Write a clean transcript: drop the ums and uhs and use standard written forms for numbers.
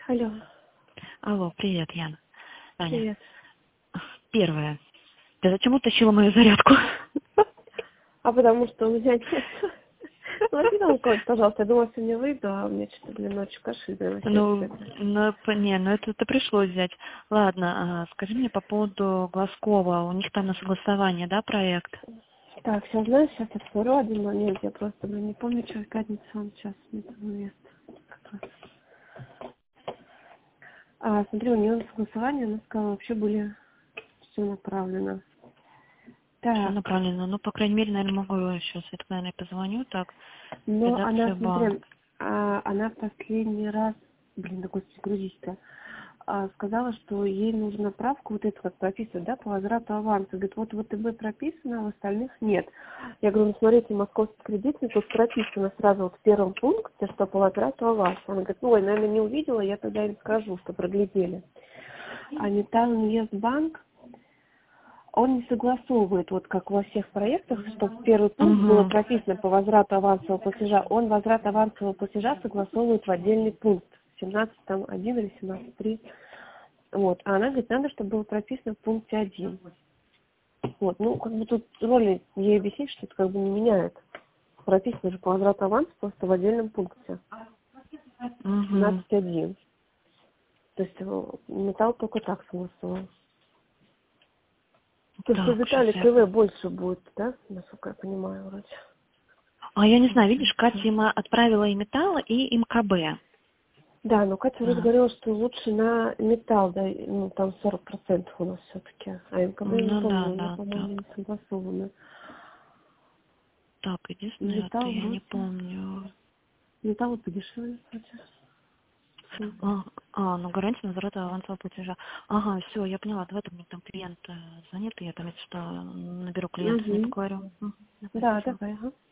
Алло, Алло, привет, Яна. Таня. привет. Первое. Ты зачем утащила мою зарядку? А потому что у меня нет. Ну, возьми там у кого-то, пожалуйста. Я думала, сегодня выйду, а у меня что-то, ночью кашель, сердце. Это пришлось взять. Ладно, скажи мне по поводу Глазкова. У них там на согласование, да, проект? Так, сейчас, знаешь, сейчас я посмотрю один момент. Я просто, не помню, что в пятницу он сейчас не того места. Смотри, у нее на согласование, она сказала, вообще были все направлено. Все Так, направлено. Ну, по крайней мере, наверное, могу сейчас, я, наверное, позвоню так. но она, Редакция банк. смотри, она последний раз, да господи, грузись-то, сказала, что ей нужна правка, вот это как прописано, да, по возврату аванса. Говорит, вот в ВТБ прописано, а в остальных нет. Я говорю, ну смотрите, московский кредитный, тут прописано сразу вот в первом пункте, что по возврату аванса. Она говорит, ну, ой, наверное, не увидела, я тогда им скажу, что проглядели. А Металлинвестбанк, он не согласовывает, вот как во всех проектах, что в первый пункт было прописано по возврату авансового платежа, он возврат авансового платежа согласовывает в отдельный пункт. 17.1 или 17.3. Вот. А она говорит, надо, чтобы было прописано в пункте 1. Вот. Ну, как бы тут роли ей объяснить, что это как бы не меняет. Прописано же по возврату аванса просто в отдельном пункте. 17.1. То есть металл только так согласовал. То есть у Так, сейчас Виталий я... КВ больше будет, да? Насколько я понимаю, вроде. А я не знаю, видишь, Катя им отправила и металл, и МКБ. Да, но Катя вроде говорила, что лучше на металл, да, ну там 40% у нас все-таки. А МКБ, не Ну да, помню, она, да, по-моему, да. не согласована. Так, единственное, это Металл я не вроде. помню. Металл вот подешевле, кстати. Ну гарантия возврата авансового платежа. Ага, все, я поняла. Давай там мне там клиент звонит, и я там, если что, наберу клиента, с ней Угу. поговорю. Давай, Да, спасибо. давай, ага.